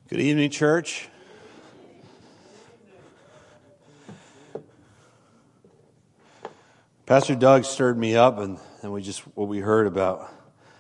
Good evening, church. Pastor Doug stirred me up, and what we heard about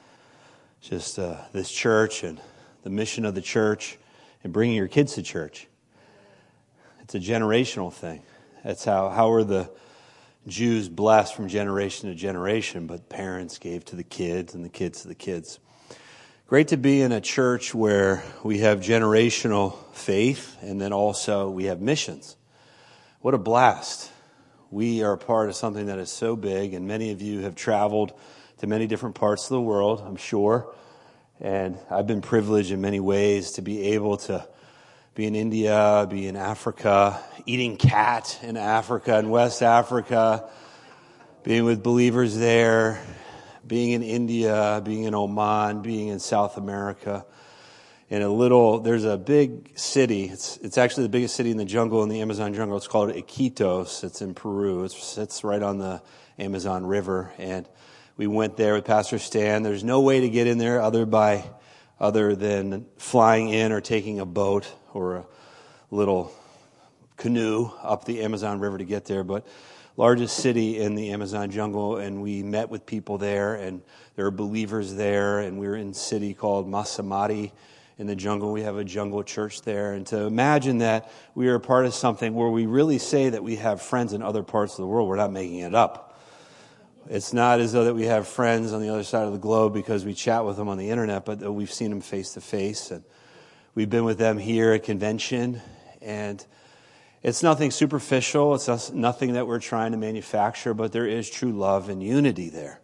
just this church and the mission of the church and bringing your kids to church. It's a generational thing. That's how are the Jews blessed from generation to generation, but parents gave to the kids and the kids to the kids. Great to be in a church where we have generational faith and then also we have missions. What a blast. We are a part of something that is so big, and many of you have traveled to many different parts of the world, I'm sure. And I've been privileged in many ways to be able to be in India, be in Africa, eating cat in Africa and West Africa, being with believers there, being in India, being in Oman, being in South America. There's a big city. It's actually the biggest city in the jungle, in the Amazon jungle. It's called Iquitos. It's in Peru. It's right on the Amazon River. And we went there with Pastor Stan. There's no way to get in there other than flying in or taking a boat or a little canoe up the Amazon River to get there. But largest city in the Amazon jungle, and we met with people there, and there are believers there, and we were in a city called Masamadi in the jungle. We have a jungle church there, and to imagine that we are a part of something where we really say that we have friends in other parts of the world, we're not making it up. It's not as though that we have friends on the other side of the globe because we chat with them on the internet, but we've seen them face to face, and we've been with them here at convention, and it's nothing superficial. It's nothing that we're trying to manufacture, but there is true love and unity there.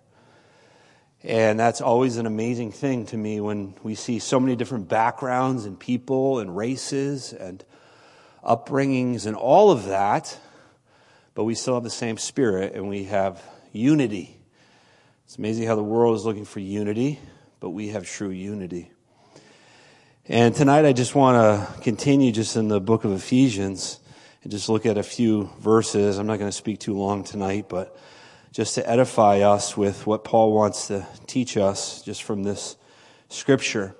And that's always an amazing thing to me when we see so many different backgrounds and people and races and upbringings and all of that, but we still have the same spirit and we have unity. It's amazing how the world is looking for unity, but we have true unity. And tonight I just want to continue just in the book of Ephesians and just look at a few verses. I'm not going to speak too long tonight, but just to edify us with what Paul wants to teach us just from this scripture.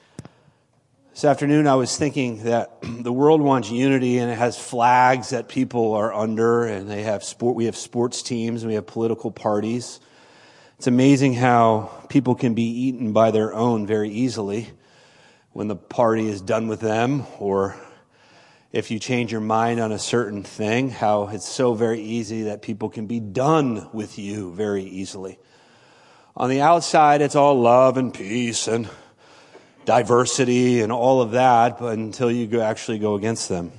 This afternoon I was thinking that the world wants unity, and it has flags that people are under, and we have sports teams and we have political parties. It's amazing how people can be eaten by their own very easily when the party is done with them, or if you change your mind on a certain thing, how it's so very easy that people can be done with you very easily. On the outside, it's all love and peace and diversity and all of that, but until you actually go against them.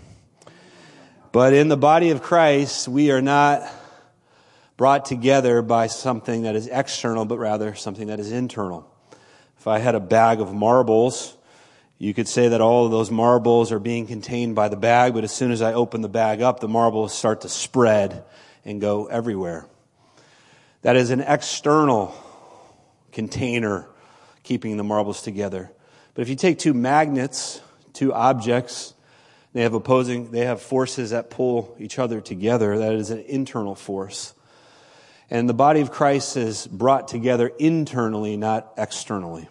But in the body of Christ, we are not brought together by something that is external, but rather something that is internal. If I had a bag of marbles, you could say that all of those marbles are being contained by the bag, but as soon as I open the bag up, the marbles start to spread and go everywhere. That is an external container keeping the marbles together. But if you take two magnets, two objects, they have forces that pull each other together. That is an internal force. And the body of Christ is brought together internally, not externally.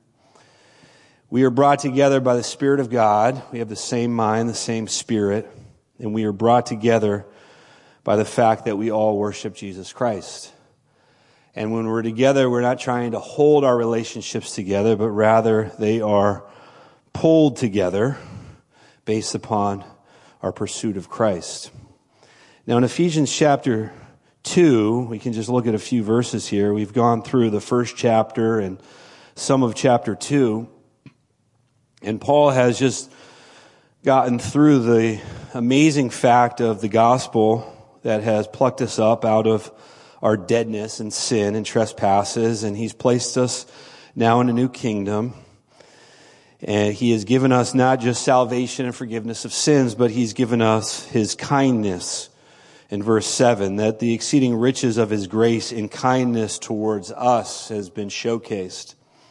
We are brought together by the Spirit of God. We have the same mind, the same spirit, and we are brought together by the fact that we all worship Jesus Christ. And when we're together, we're not trying to hold our relationships together, but rather they are pulled together based upon our pursuit of Christ. Now in Ephesians chapter 2, we can just look at a few verses here. We've gone through the first chapter and some of chapter 2. And Paul has just gotten through the amazing fact of the gospel that has plucked us up out of our deadness and sin and trespasses, and he's placed us now in a new kingdom. And he has given us not just salvation and forgiveness of sins, but he's given us his kindness. In verse 7, that the exceeding riches of his grace in kindness towards us has been showcased.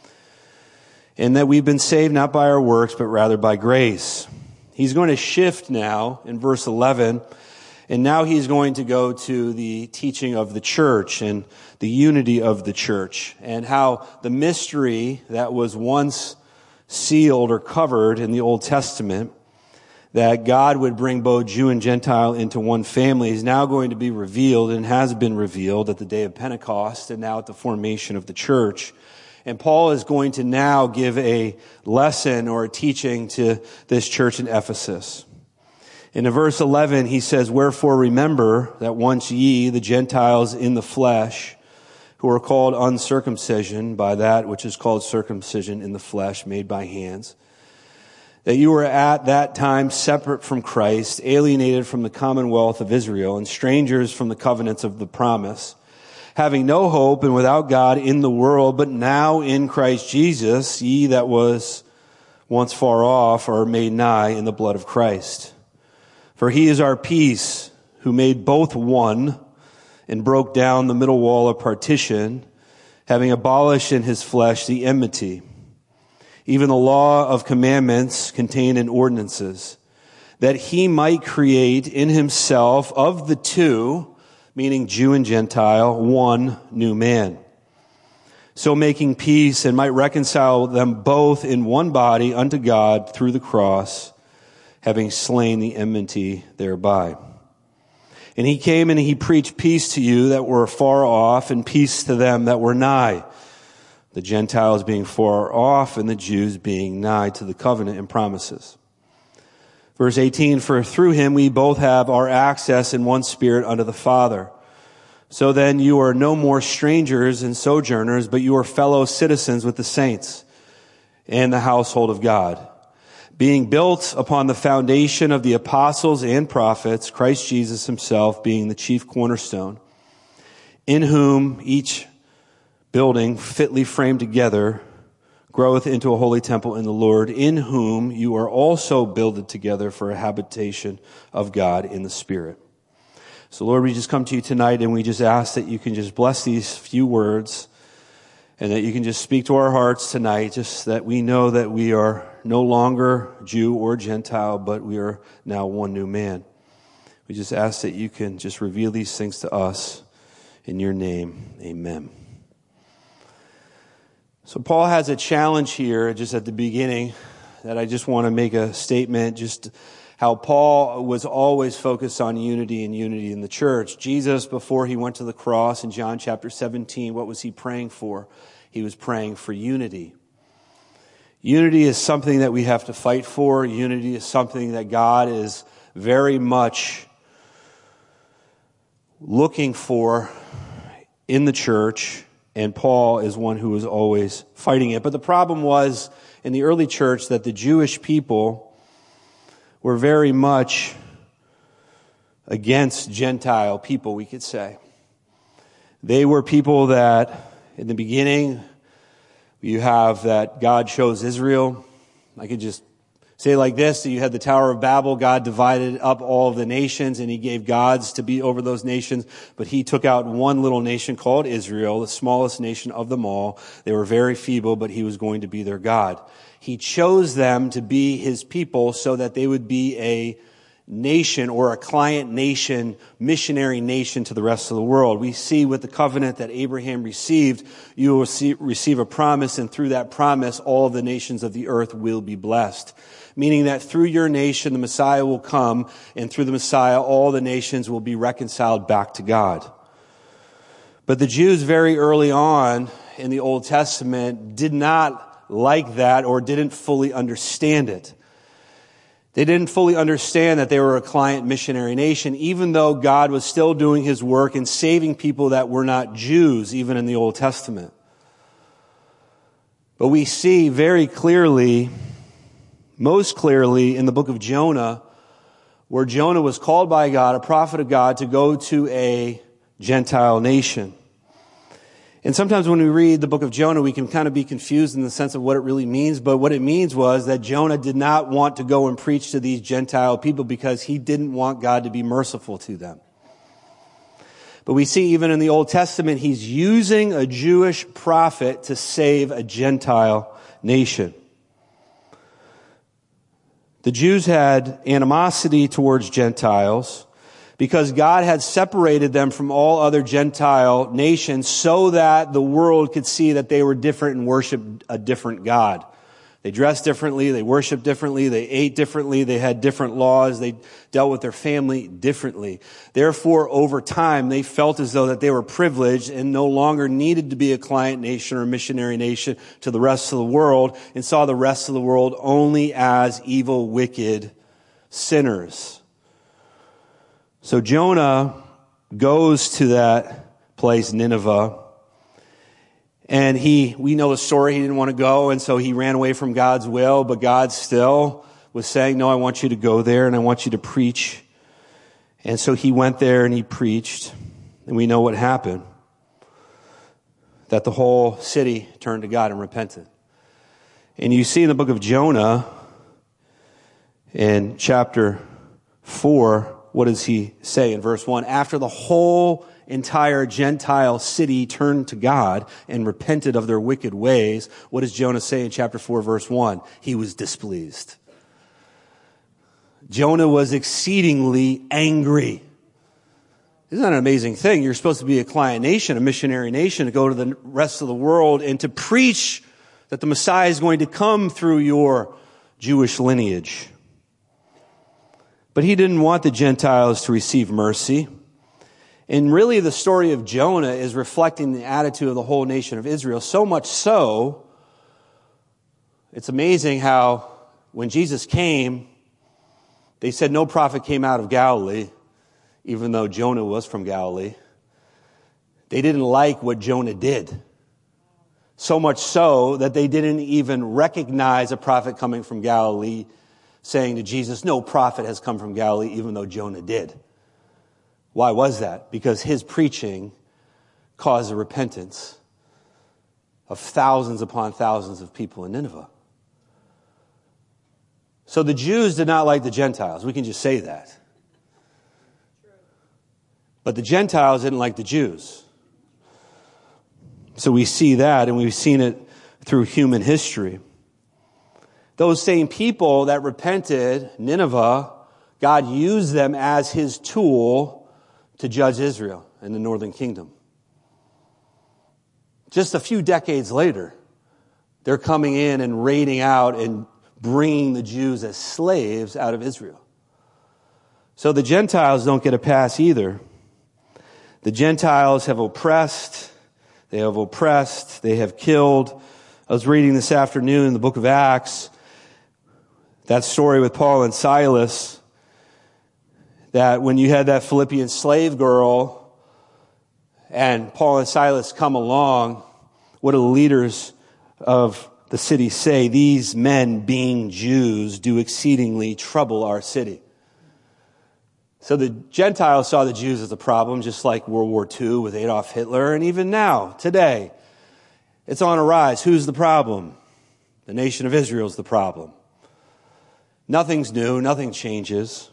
And that we've been saved not by our works, but rather by grace. He's going to shift now in verse 11, and now he's going to go to the teaching of the church and the unity of the church, and how the mystery that was once sealed or covered in the Old Testament, that God would bring both Jew and Gentile into one family, is now going to be revealed and has been revealed at the day of Pentecost and now at the formation of the church. And Paul is going to now give a lesson or a teaching to this church in Ephesus. In verse 11, he says, "Wherefore remember that once ye, the Gentiles in the flesh, who are called uncircumcision by that which is called circumcision in the flesh, made by hands, that you were at that time separate from Christ, alienated from the commonwealth of Israel, and strangers from the covenants of the promise, having no hope and without God in the world, but now in Christ Jesus, ye that was once far off are made nigh in the blood of Christ. For he is our peace, who made both one, and broke down the middle wall of partition, having abolished in his flesh the enmity, even the law of commandments contained in ordinances, that he might create in himself of the two," meaning Jew and Gentile, "one new man, so making peace, and might reconcile them both in one body unto God through the cross, having slain the enmity thereby. And he came and he preached peace to you that were far off, and peace to them that were nigh, the Gentiles being far off and the Jews being nigh to the covenant and promises." Verse 18, "For through him we both have our access in one spirit unto the Father. So then you are no more strangers and sojourners, but you are fellow citizens with the saints and the household of God, being built upon the foundation of the apostles and prophets, Christ Jesus himself being the chief cornerstone, in whom each building fitly framed together groweth into a holy temple in the Lord, in whom you are also builded together for a habitation of God in the Spirit." So Lord, we just come to you tonight and we just ask that you can just bless these few words and that you can just speak to our hearts tonight, just that we know that we are no longer Jew or Gentile, but we are now one new man. We just ask that you can just reveal these things to us in your name. Amen. So Paul has a challenge here just at the beginning that I just want to make a statement, just how Paul was always focused on unity and unity in the church. Jesus, before he went to the cross in John chapter 17, what was he praying for? He was praying for unity. Unity is something that we have to fight for. Unity is something that God is very much looking for in the church. And Paul is one who was always fighting it. But the problem was in the early church that the Jewish people were very much against Gentile people, we could say. They were people that in the beginning, you have that God chose Israel. I could just say it like this, that you had the Tower of Babel. God divided up all of the nations and he gave gods to be over those nations. But he took out one little nation called Israel, the smallest nation of them all. They were very feeble, but he was going to be their God. He chose them to be his people so that they would be a nation or a client nation, missionary nation to the rest of the world. We see with the covenant that Abraham received, you will receive a promise, and through that promise, all of the nations of the earth will be blessed. Meaning that through your nation, the Messiah will come, and through the Messiah, all the nations will be reconciled back to God. But the Jews very early on in the Old Testament did not like that or didn't fully understand it. They didn't fully understand that they were a client missionary nation, even though God was still doing his work and saving people that were not Jews, even in the Old Testament. But we see very clearly, most clearly in the book of Jonah, where Jonah was called by God, a prophet of God, to go to a Gentile nation. And sometimes when we read the book of Jonah, we can kind of be confused in the sense of what it really means. But what it means was that Jonah did not want to go and preach to these Gentile people because he didn't want God to be merciful to them. But we see even in the Old Testament, he's using a Jewish prophet to save a Gentile nation. The Jews had animosity towards Gentiles because God had separated them from all other Gentile nations so that the world could see that they were different and worshiped a different God. They dressed differently, they worshiped differently, they ate differently, they had different laws, they dealt with their family differently. Therefore, over time, they felt as though that they were privileged and no longer needed to be a client nation or a missionary nation to the rest of the world, and saw the rest of the world only as evil, wicked sinners. So Jonah goes to that place, Nineveh, and we know the story, he didn't want to go, and so he ran away from God's will, but God still was saying, no, I want you to go there, and I want you to preach. And so he went there and he preached, and we know what happened. That the whole city turned to God and repented. And you see in the book of Jonah, in chapter 4, what does he say in verse 1? After the whole entire Gentile city turned to God and repented of their wicked ways, what does Jonah say in chapter 4, verse 1? He was displeased. Jonah was exceedingly angry. Isn't that an amazing thing? You're supposed to be a client nation, a missionary nation, to go to the rest of the world and to preach that the Messiah is going to come through your Jewish lineage. But he didn't want the Gentiles to receive mercy. And really the story of Jonah is reflecting the attitude of the whole nation of Israel. So much so, it's amazing how when Jesus came, they said no prophet came out of Galilee, even though Jonah was from Galilee. They didn't like what Jonah did. So much so that they didn't even recognize a prophet coming from Galilee, saying to Jesus, no prophet has come from Galilee, even though Jonah did. Why was that? Because his preaching caused a repentance of thousands upon thousands of people in Nineveh. So the Jews did not like the Gentiles. We can just say that. But the Gentiles didn't like the Jews. So we see that, and we've seen it through human history. Those same people that repented, Nineveh, God used them as his tool to judge Israel and the northern kingdom. Just a few decades later, they're coming in and raiding out and bringing the Jews as slaves out of Israel. So the Gentiles don't get a pass either. The Gentiles have oppressed, they have killed. I was reading this afternoon in the book of Acts, that story with Paul and Silas, that when you had that Philippian slave girl and Paul and Silas come along, what do the leaders of the city say? These men, being Jews, do exceedingly trouble our city. So the Gentiles saw the Jews as a problem, just like World War II with Adolf Hitler, and even now, today, it's on a rise. Who's the problem? The nation of Israel is the problem. Nothing's new, nothing changes.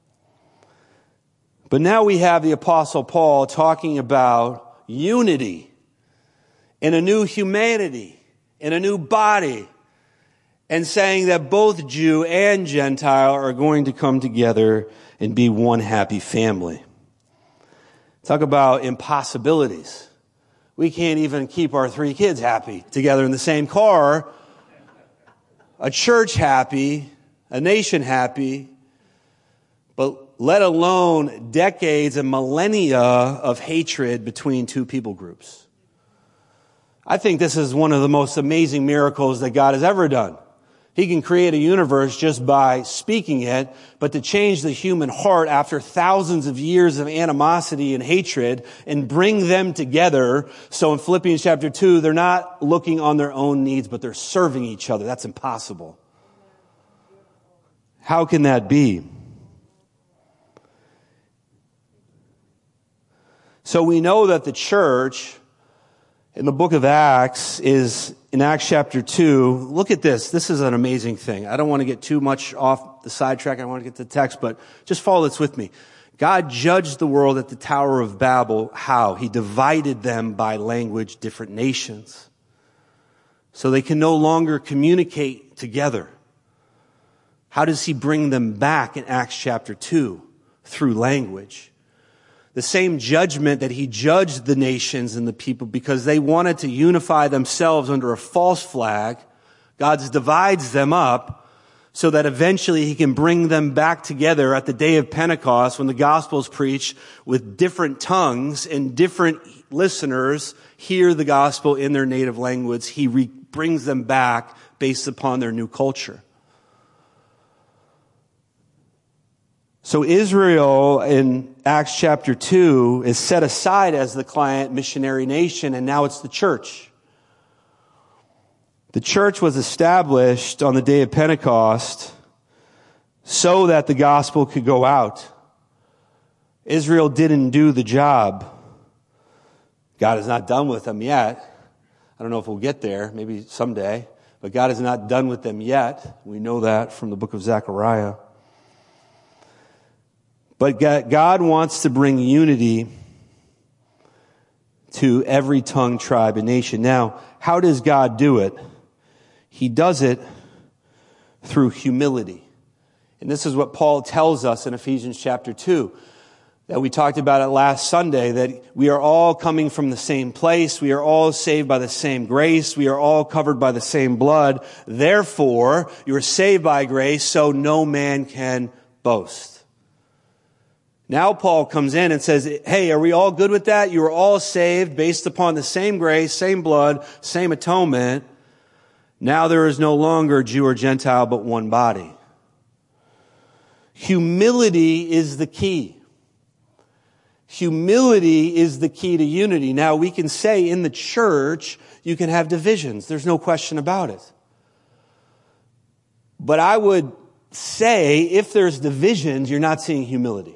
But now we have the Apostle Paul talking about unity in a new humanity, in a new body, and saying that both Jew and Gentile are going to come together and be one happy family. Talk about impossibilities. We can't even keep our 3 kids happy together in the same car, a church happy, a nation happy, but let alone decades and millennia of hatred between 2 people groups. I think this is one of the most amazing miracles that God has ever done. He can create a universe just by speaking it, but to change the human heart after thousands of years of animosity and hatred and bring them together. So in Philippians chapter 2, they're not looking on their own needs, but they're serving each other. That's impossible. How can that be? So we know that the church in the book of Acts is in Acts chapter 2. Look at this. This is an amazing thing. I don't want to get too much off the sidetrack. I want to get to the text, but just follow this with me. God judged the world at the Tower of Babel. How? He divided them by language, different nations. So they can no longer communicate together. How does he bring them back in Acts chapter 2? Through language. The same judgment that he judged the nations and the people because they wanted to unify themselves under a false flag. God divides them up so that eventually he can bring them back together at the day of Pentecost when the gospel is preached with different tongues and different listeners hear the gospel in their native language. He brings them back based upon their new culture. So Israel in Acts chapter 2 is set aside as the client missionary nation, and now it's the church. The church was established on the day of Pentecost so that the gospel could go out. Israel didn't do the job. God is not done with them yet. I don't know if we'll get there, maybe someday, but God is not done with them yet. We know that from the book of Zechariah. But God wants to bring unity to every tongue, tribe, and nation. Now, how does God do it? He does it through humility. And this is what Paul tells us in Ephesians chapter 2, that we talked about it last Sunday, that we are all coming from the same place. We are all saved by the same grace. We are all covered by the same blood. Therefore, you are saved by grace, so no man can boast. Now Paul comes in and says, hey, are we all good with that? You are all saved based upon the same grace, same blood, same atonement. Now there is no longer Jew or Gentile, but one body. Humility is the key. Humility is the key to unity. Now we can say in the church, you can have divisions. There's no question about it. But I would say if there's divisions, you're not seeing humility.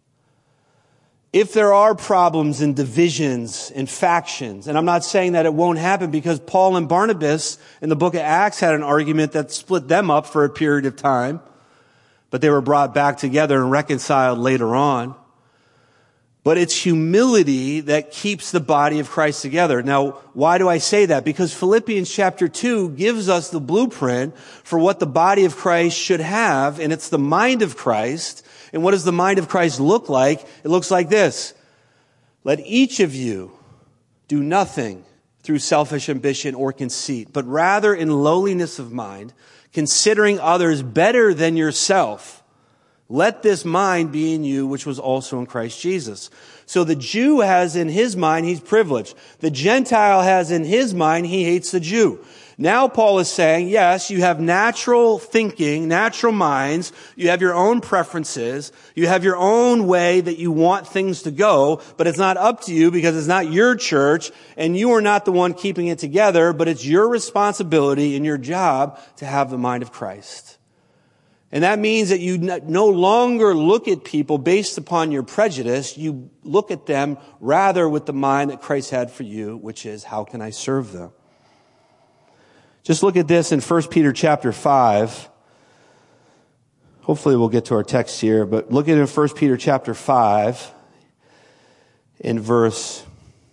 If there are problems and divisions and factions, and I'm not saying that it won't happen because Paul and Barnabas in the book of Acts had an argument that split them up for a period of time, but they were brought back together and reconciled later on. But it's humility that keeps the body of Christ together. Now, why do I say that? Because Philippians chapter 2 gives us the blueprint for what the body of Christ should have, and it's the mind of Christ. And what does the mind of Christ look like? It looks like this. Let each of you do nothing through selfish ambition or conceit, but rather in lowliness of mind, considering others better than yourself. Let this mind be in you, which was also in Christ Jesus. So the Jew has in his mind, he's privileged. The Gentile has in his mind, he hates the Jew. Now Paul is saying, yes, you have natural thinking, natural minds. You have your own preferences. You have your own way that you want things to go, but it's not up to you because it's not your church and you are not the one keeping it together, but it's your responsibility and your job to have the mind of Christ. And that means that you no longer look at people based upon your prejudice. You look at them rather with the mind that Christ had for you, which is, how can I serve them? Just look at this in 1 Peter chapter 5. Hopefully we'll get to our text here, but look at it in 1 Peter chapter 5 in verse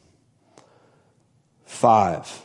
5.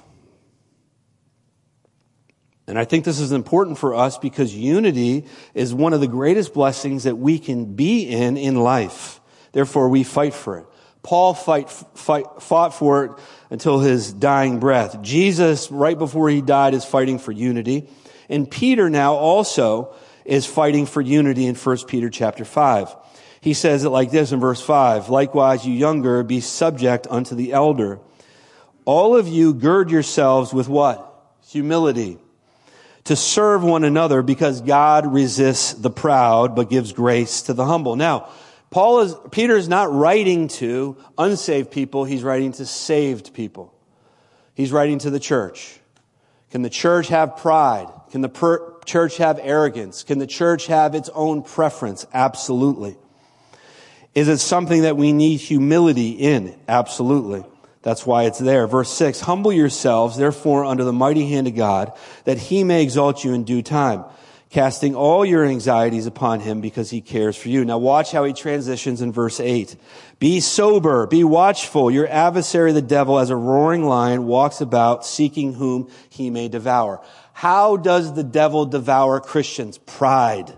And I think this is important for us because unity is one of the greatest blessings that we can be in life. Therefore, we fight for it. Paul fought for it until his dying breath. Jesus, right before he died, is fighting for unity. And Peter now also is fighting for unity in 1 Peter chapter 5. He says it like this in verse 5. Likewise, you younger, be subject unto the elder. All of you gird yourselves with what? Humility. To serve one another, because God resists the proud, but gives grace to the humble. Now, Peter is not writing to unsaved people. He's writing to saved people. He's writing to the church. Can the church have pride? Can the church have arrogance? Can the church have its own preference? Absolutely. Is it something that we need humility in? Absolutely. That's why it's there. Verse 6, humble yourselves, therefore, under the mighty hand of God, that he may exalt you in due time, casting all your anxieties upon him because he cares for you. Now watch how he transitions in verse 8. Be sober, be watchful. Your adversary, the devil, as a roaring lion, walks about seeking whom he may devour. How does the devil devour Christians? Pride.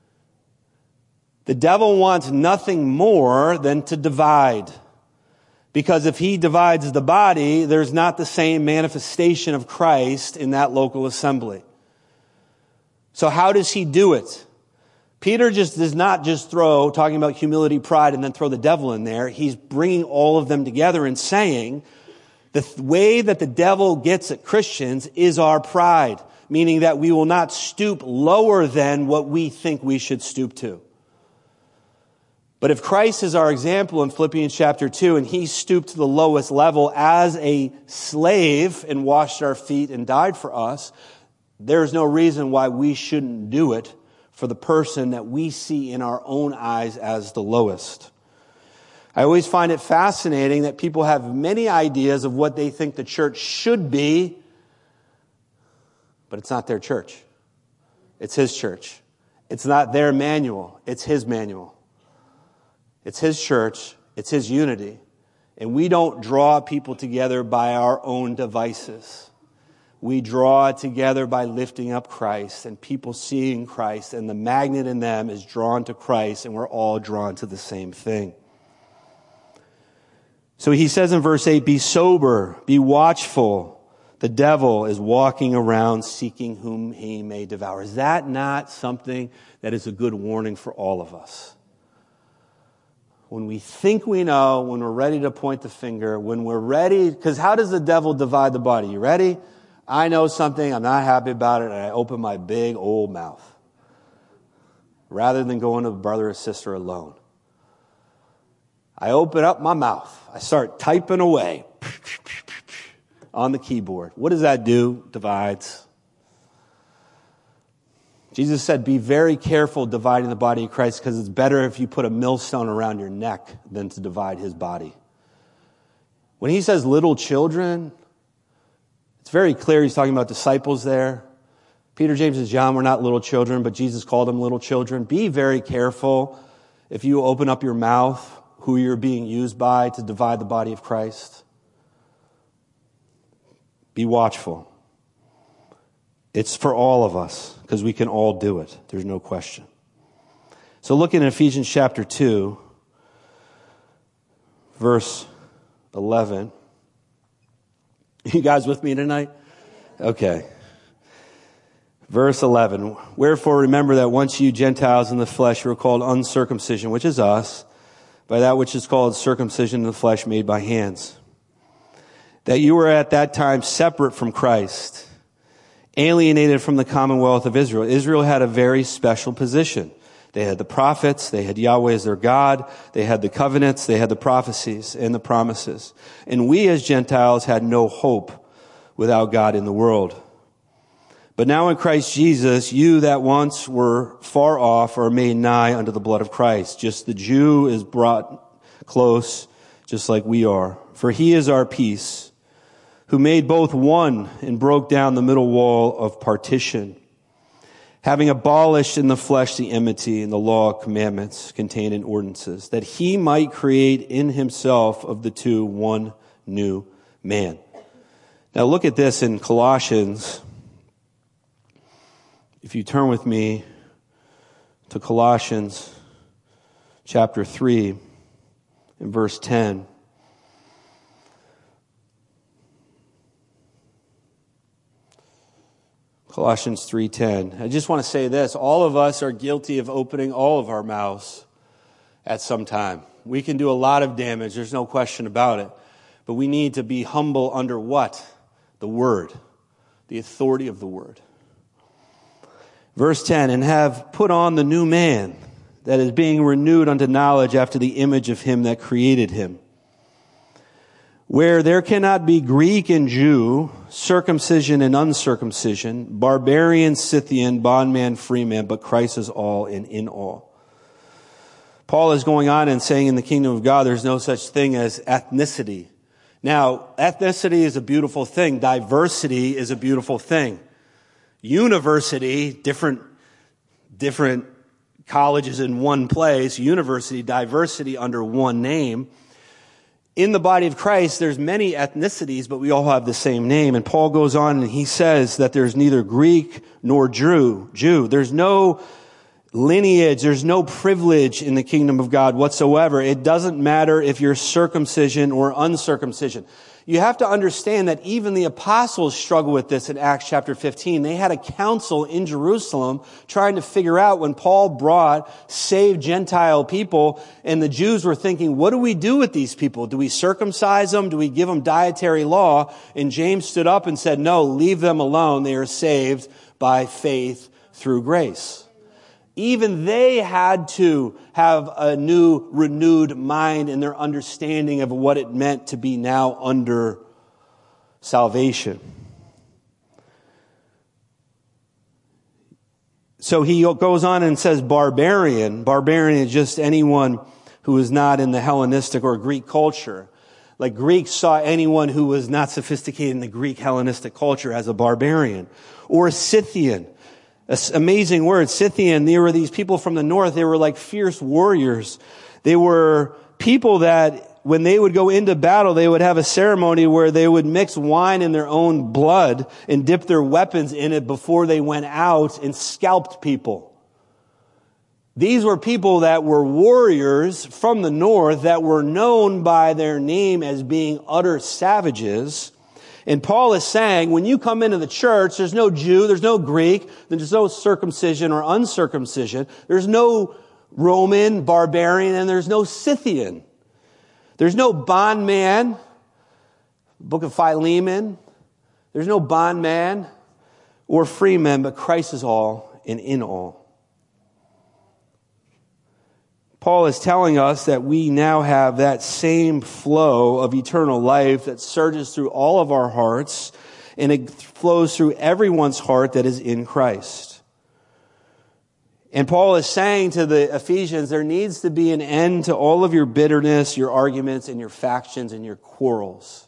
The devil wants nothing more than to divide. Because if he divides the body, there's not the same manifestation of Christ in that local assembly. So how does he do it? Peter just does not just throw, talking about humility, pride, and then throw the devil in there. He's bringing all of them together and saying, the way that the devil gets at Christians is our pride, meaning that we will not stoop lower than what we think we should stoop to. But if Christ is our example in Philippians chapter 2, and he stooped to the lowest level as a slave and washed our feet and died for us, there's no reason why we shouldn't do it for the person that we see in our own eyes as the lowest. I always find it fascinating that people have many ideas of what they think the church should be, but it's not their church. It's his church. It's not their manual. It's his manual. It's his church. It's his unity. And we don't draw people together by our own devices. We draw together by lifting up Christ and people seeing Christ, and the magnet in them is drawn to Christ, and we're all drawn to the same thing. So he says in verse 8, be sober, be watchful. The devil is walking around seeking whom he may devour. Is that not something that is a good warning for all of us? When we think we know, when we're ready to point the finger, when we're ready, because how does the devil divide the body? You ready? I know something, I'm not happy about it, and I open my big old mouth. Rather than going to a brother or sister alone. I open up my mouth. I start typing away on the keyboard. What does that do? Divides. Jesus said, be very careful dividing the body of Christ, because it's better if you put a millstone around your neck than to divide his body. When he says little children, it's very clear he's talking about disciples there. Peter, James, and John were not little children, but Jesus called them little children. Be very careful if you open up your mouth who you're being used by to divide the body of Christ. Be watchful. It's for all of us, because we can all do it. There's no question. So looking at Ephesians chapter 2, verse 11. You guys with me tonight? Okay. Verse 11. Wherefore remember that once you Gentiles in the flesh were called uncircumcision, which is us, by that which is called circumcision in the flesh made by hands. That you were at that time separate from Christ, alienated from the commonwealth of Israel. Israel had a very special position. They had the prophets, they had Yahweh as their God, they had the covenants, they had the prophecies and the promises. And we as Gentiles had no hope without God in the world. But now in Christ Jesus, you that once were far off are made nigh unto the blood of Christ. Just the Jew is brought close, just like we are. For he is our peace, who made both one and broke down the middle wall of partition, having abolished in the flesh the enmity and the law of commandments contained in ordinances, that he might create in himself of the two one new man. Now look at this in Colossians. If you turn with me to Colossians chapter 3 and verse 10. Colossians 3:10. I just want to say this. All of us are guilty of opening all of our mouths at some time. We can do a lot of damage. There's no question about it. But we need to be humble under what? The Word. The authority of the Word. Verse 10, and have put on the new man that is being renewed unto knowledge after the image of him that created him. Where there cannot be Greek and Jew, circumcision and uncircumcision, barbarian, Scythian, bondman, freeman, but Christ is all and in all. Paul is going on and saying in the kingdom of God there's no such thing as ethnicity. Now, ethnicity is a beautiful thing. Diversity is a beautiful thing. University, different colleges in one place, university, diversity under one name. In the body of Christ, there's many ethnicities, but we all have the same name. And Paul goes on and he says that there's neither Greek nor Jew. There's no lineage. There's no privilege in the kingdom of God whatsoever. It doesn't matter if you're circumcision or uncircumcision. You have to understand that even the apostles struggle with this in Acts chapter 15. They had a council in Jerusalem trying to figure out when Paul brought saved Gentile people, and the Jews were thinking, what do we do with these people? Do we circumcise them? Do we give them dietary law? And James stood up and said, no, leave them alone. They are saved by faith through grace. Even they had to have a new, renewed mind in their understanding of what it meant to be now under salvation. So he goes on and says barbarian. Barbarian is just anyone who is not in the Hellenistic or Greek culture. Like Greeks saw anyone who was not sophisticated in the Greek Hellenistic culture as a barbarian. Or a Scythian. Amazing word, Scythian. They were these people from the north. They were like fierce warriors. They were people that when they would go into battle, they would have a ceremony where they would mix wine in their own blood and dip their weapons in it before they went out and scalped people. These were people that were warriors from the north that were known by their name as being utter savages. And Paul is saying, when you come into the church, there's no Jew, there's no Greek, there's no circumcision or uncircumcision, there's no Roman, barbarian, and there's no Scythian. There's no bondman, book of Philemon, there's no bondman or freeman, but Christ is all and in all. Paul is telling us that we now have that same flow of eternal life that surges through all of our hearts, and it flows through everyone's heart that is in Christ. And Paul is saying to the Ephesians, there needs to be an end to all of your bitterness, your arguments, and your factions, and your quarrels.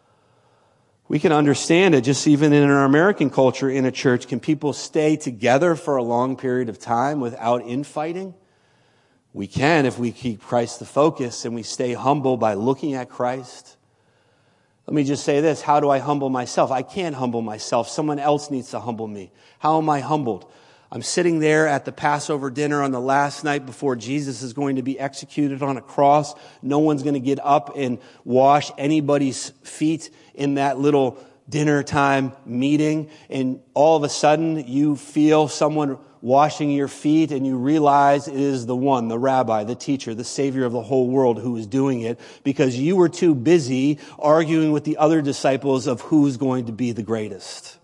We can understand it just even in our American culture in a church. Can people stay together for a long period of time without infighting? We can if we keep Christ the focus and we stay humble by looking at Christ. Let me just say this. How do I humble myself? I can't humble myself. Someone else needs to humble me. How am I humbled? I'm sitting there at the Passover dinner on the last night before Jesus is going to be executed on a cross. No one's going to get up and wash anybody's feet in that little dinner time meeting. And all of a sudden you feel someone washing your feet, and you realize it is the one, the rabbi, the teacher, the savior of the whole world who is doing it, because you were too busy arguing with the other disciples of who's going to be the greatest.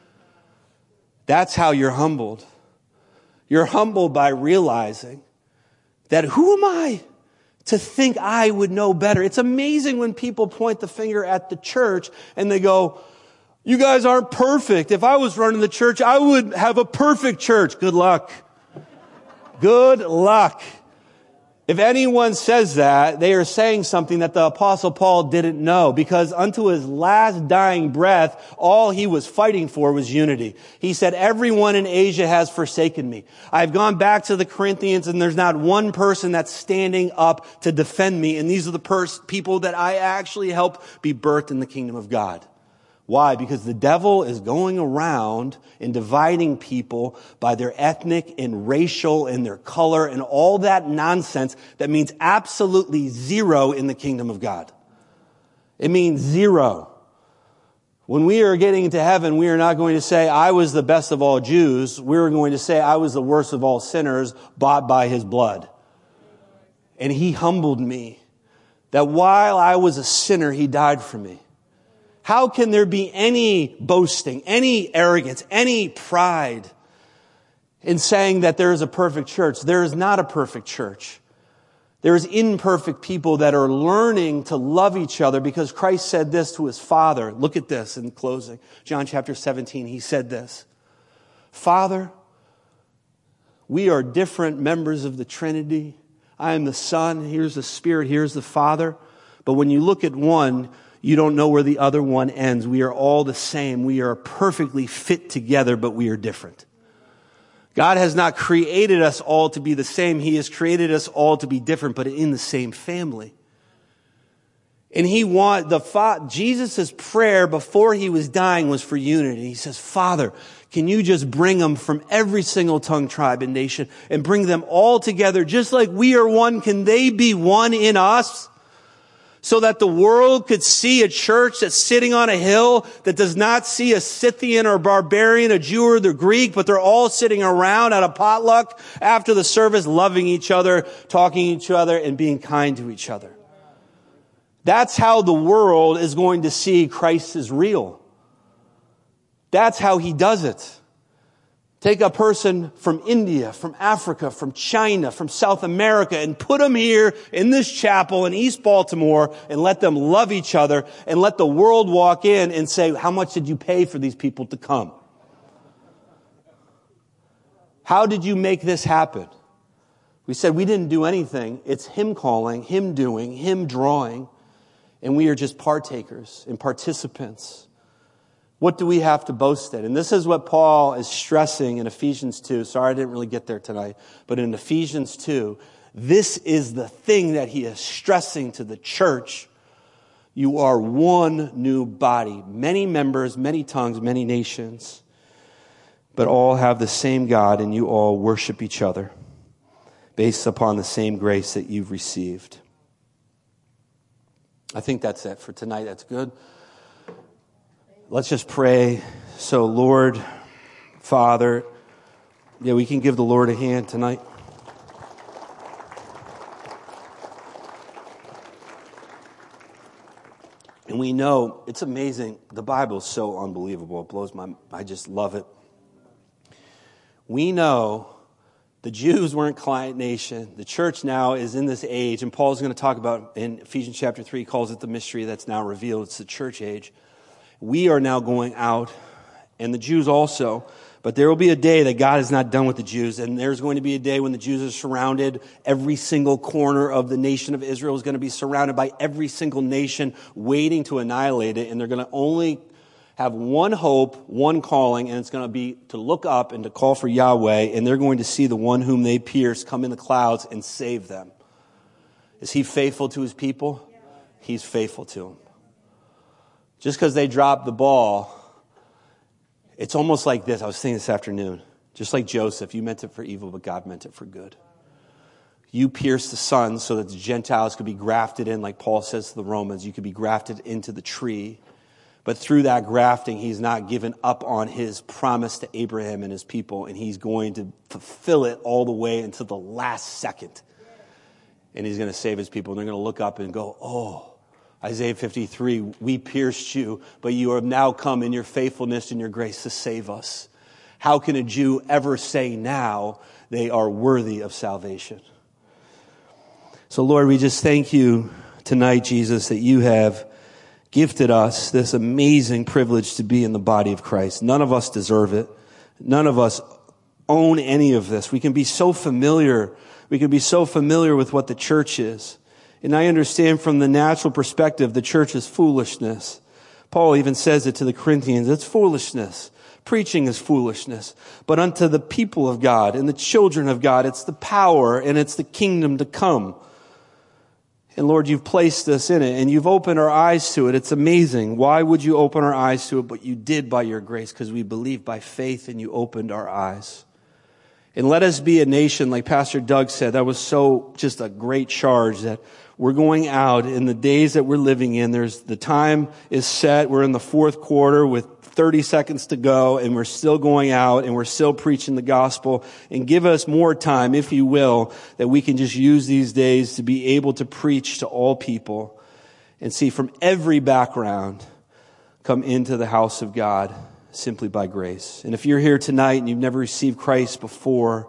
That's how you're humbled. You're humbled by realizing that who am I to think I would know better? It's amazing when people point the finger at the church and they go, you guys aren't perfect. If I was running the church, I would have a perfect church. Good luck. Good luck. If anyone says that, they are saying something that the Apostle Paul didn't know, because unto his last dying breath, all he was fighting for was unity. He said, everyone in Asia has forsaken me. I've gone back to the Corinthians, and there's not one person that's standing up to defend me. And these are the people that I actually help be birthed in the kingdom of God. Why? Because the devil is going around and dividing people by their ethnic and racial and their color and all that nonsense that means absolutely zero in the kingdom of God. It means zero. When we are getting into heaven, we are not going to say, I was the best of all Jews. We're going to say, I was the worst of all sinners, bought by his blood. And he humbled me, that while I was a sinner, he died for me. How can there be any boasting, any arrogance, any pride in saying that there is a perfect church? There is not a perfect church. There is imperfect people that are learning to love each other, because Christ said this to his Father. Look at this in closing. John chapter 17, he said this. Father, we are different members of the Trinity. I am the Son, here's the Spirit, here's the Father. But when you look at one, you don't know where the other one ends. We are all the same. We are perfectly fit together, but we are different. God has not created us all to be the same. He has created us all to be different, but in the same family. And Jesus' prayer before he was dying was for unity. He says, Father, Can you just bring them from every single tongue, tribe, and nation and bring them all together just like we are one? Can they be one in us? So that the world could see a church that's sitting on a hill that does not see a Scythian or barbarian, a Jew or the Greek, but they're all sitting around at a potluck after the service, loving each other, talking to each other, and being kind to each other. That's how the world is going to see Christ is real. That's how he does it. Take a person from India, from Africa, from China, from South America, and put them here in this chapel in East Baltimore and let them love each other and let the world walk in and say, how much did you pay for these people to come? How did you make this happen? We said we didn't do anything. It's him calling, him doing, him drawing, and we are just partakers and participants. What do we have to boast in? And this is what Paul is stressing in Ephesians 2. Sorry, I didn't really get there tonight. But in Ephesians 2, this is the thing that he is stressing to the church. You are one new body. Many members, many tongues, many nations. But all have the same God, and you all worship each other based upon the same grace that you've received. I think that's it for tonight. That's good. Let's just pray. So, Lord, Father, we can give the Lord a hand tonight. And we know, it's amazing. The Bible is so unbelievable. It blows I just love it. We know the Jews weren't client nation. The church now is in this age, and Paul's going to talk about in Ephesians chapter 3, he calls it the mystery that's now revealed. It's the church age. We are now going out, and the Jews also. But there will be a day that God is not done with the Jews, and there's going to be a day when the Jews are surrounded. Every single corner of the nation of Israel is going to be surrounded by every single nation waiting to annihilate it, and they're going to only have one hope, one calling, and it's going to be to look up and to call for Yahweh, and they're going to see the one whom they pierced come in the clouds and save them. Is he faithful to his people? He's faithful to them. Just because they dropped the ball, it's almost like this. I was thinking this afternoon. Just like Joseph, you meant it for evil, but God meant it for good. You pierced the Son so that the Gentiles could be grafted in, like Paul says to the Romans. You could be grafted into the tree. But through that grafting, he's not given up on his promise to Abraham and his people, and he's going to fulfill it all the way until the last second. And he's going to save his people, and they're going to look up and go, oh, Isaiah 53, we pierced you, but you have now come in your faithfulness and your grace to save us. How can a Jew ever say now they are worthy of salvation? So, Lord, we just thank you tonight, Jesus, that you have gifted us this amazing privilege to be in the body of Christ. None of us deserve it. None of us own any of this. We can be so familiar. We can be so familiar with what the church is. And I understand from the natural perspective, the church is foolishness. Paul even says it to the Corinthians. It's foolishness. Preaching is foolishness. But unto the people of God and the children of God, it's the power and it's the kingdom to come. And Lord, you've placed us in it and you've opened our eyes to it. It's amazing. Why would you open our eyes to it? But you did by your grace, because we believe by faith and you opened our eyes. And let us be a nation, like Pastor Doug said, that was so just a great charge, that we're going out in the days that we're living in. The time is set. We're in the fourth quarter with 30 seconds to go, and we're still going out and we're still preaching the gospel. And give us more time, if you will, that we can just use these days to be able to preach to all people and see from every background come into the house of God simply by grace. And if you're here tonight and you've never received Christ before,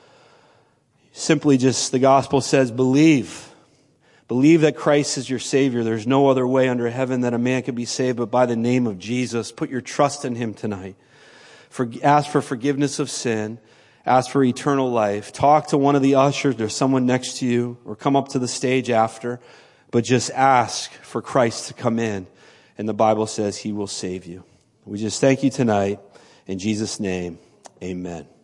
simply just, the gospel says, believe. Believe that Christ is your Savior. There's no other way under heaven that a man can be saved but by the name of Jesus. Put your trust in him tonight. Ask for forgiveness of sin. Ask for eternal life. Talk to one of the ushers or someone next to you, or come up to the stage after. But just ask for Christ to come in. And the Bible says he will save you. We just thank you tonight. In Jesus' name, amen.